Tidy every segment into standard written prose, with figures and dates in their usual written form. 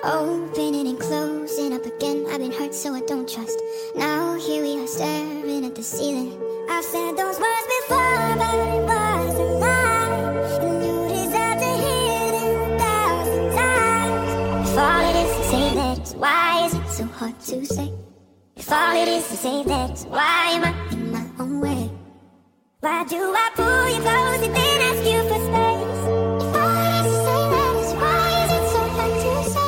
Opening and closing up again. I've been hurt so I don't trust. Now here we are staring at the ceiling. I've said those words before, but it was a lie, and you deserve to hear them 1,000 times. If all it is to say that, why is it so hard to say? If all it is to say that, why am I in my own way? Why do I pull you close and then ask you for space? If all it is to say that is, why is it so hard to say?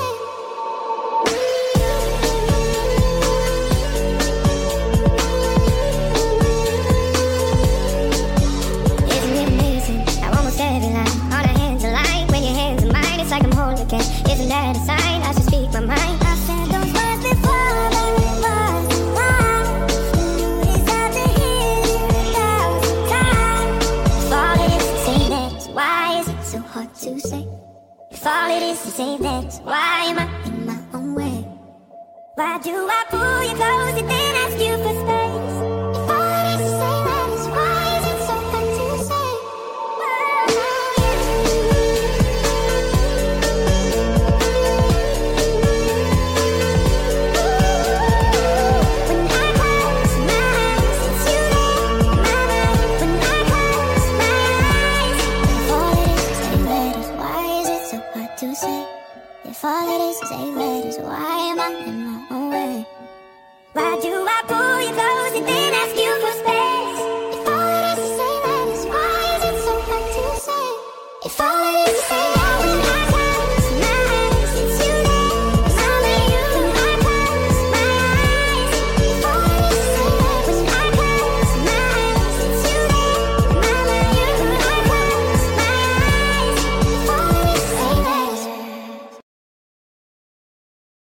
Isn't it amazing how almost every line on our hands align? When your hands are mine, it's like I'm whole again. Isn't that a sign? I should speak my mind. I've said those words before, but it was a lie, and you deserve to hear it 1,000 times. If all it is to say that, why is it so hard to say? If all it is to say that, why am I in my own way? Why do I pull you close and then ask you for space? If all it is to say that is, why is it so hard to say? When I close my eyes, it's you there in my mind. When I close my eyes, if all it is to say that is, why is it so hard to say? If all it is to say that is, why am I in my own way? Why do I pull you close and then ask you for space?